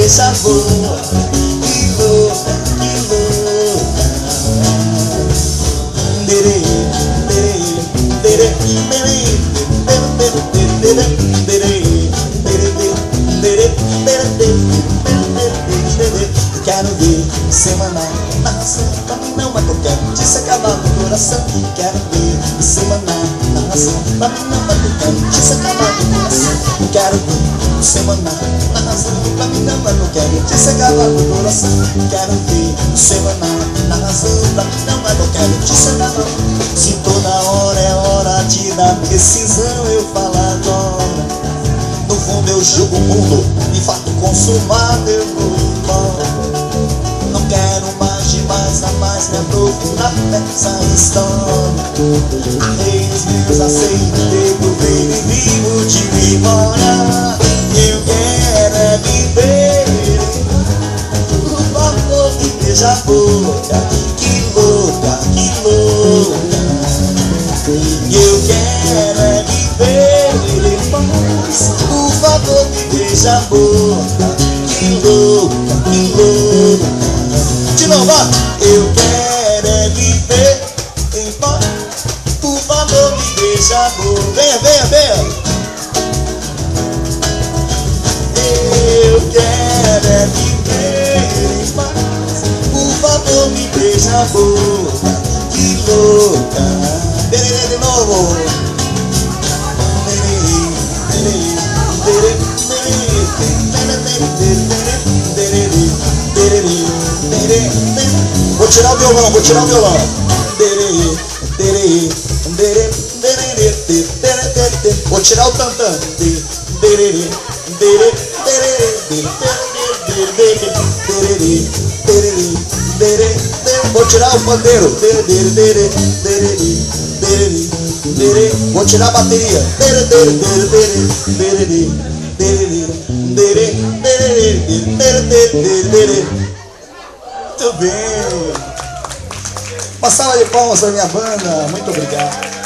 beija-flor. Que louca, que louca. Derê, derê, quero ver semanal narração. Pra mim não é qualquer notícia acabar no coração. Quero ver semanal narração. Pra mim não é qualquer notícia acabar no coração. Quero ver semanal narração. Pra mim não é qualquer notícia acabar no coração. Quero ver semanal narração. Pra mim não é qualquer notícia acabar. Se toda hora é hora de dar decisão, eu falo agora. No fundo eu julgo o mundo, de fato consumado eu vou embora. Não quero mais demais, a mais me aprofundar nessa história. Arreios meus aceitos, eu ver e vivo de memória. Eu quero é viver, por favor me beija a boca. Que louca, que louca. Eu quero é viver, por favor me beija a boca. Que louca, que louca. De novo, ó. Eu quero é viver em paz, por favor me beija a boca. Venha, venha, venha. Eu quero é viver em paz, por favor me beija a boca. Que louca. Derê de novo. Vou tirar o violão, vou tirar o violão. Vou tirar o tantã. Vou tirar o pandeiro. Vou tirar a bateria. Muito bem. Uma salva de palmas para minha banda. Muito obrigado.